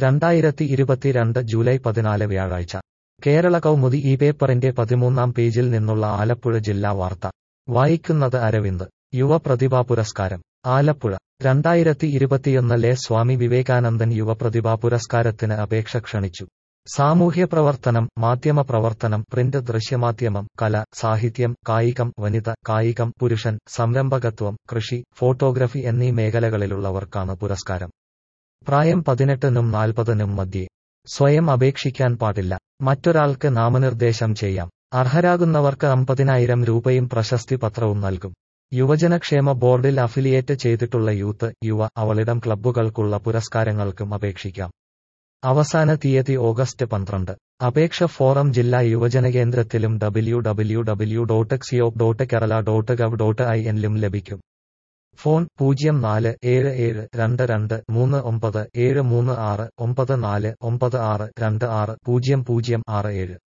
2022 July 14 വ്യാഴാഴ്ച കേരള കൗമുദി ഈ പേപ്പറിന്റെ 13-ാം പേജിൽ നിന്നുള്ള ആലപ്പുഴ ജില്ലാ വാർത്ത വായിക്കുന്നത് അരവിന്ദ്. യുവ പ്രതിഭാ പുരസ്കാരം ആലപ്പുഴ 2021 സ്വാമി വിവേകാനന്ദൻ യുവ പ്രതിഭാ പുരസ്കാരത്തിന് അപേക്ഷ ക്ഷണിച്ചു. സാമൂഹ്യ പ്രവർത്തനം, മാധ്യമ പ്രവർത്തനം, പ്രിന്റ് ദൃശ്യമാധ്യമം, കല, സാഹിത്യം, കായികം, വനിത, കായികം, പുരുഷൻ, സംരംഭകത്വം, കൃഷി, ഫോട്ടോഗ്രഫി എന്നീ മേഖലകളിലുള്ളവർക്കാണ് പുരസ്കാരം. പ്രായം 18-നും 40-നും മധ്യേ. സ്വയം അപേക്ഷിക്കാൻ പാടില്ല. മറ്റൊരാൾക്ക് നാമനിർദ്ദേശം ചെയ്യാം. അർഹരാകുന്നവർക്ക് 50,000 രൂപയും പ്രശസ്തി പത്രവും നൽകും. യുവജനക്ഷേമ ബോർഡിൽ അഫിലിയേറ്റ് ചെയ്തിട്ടുള്ള യൂത്ത്, യുവ, അവളിടം ക്ലബ്ബുകൾക്കുള്ള പുരസ്കാരങ്ങൾക്കും അപേക്ഷിക്കാം. അവസാന തീയതി ഓഗസ്റ്റ് 12. അപേക്ഷ ഫോറം ജില്ലാ യുവജനകേന്ദ്രത്തിലും www.xiop.kerala.gov.in ലും ലഭിക്കും. ഫോൺ 047722397336 9496260067.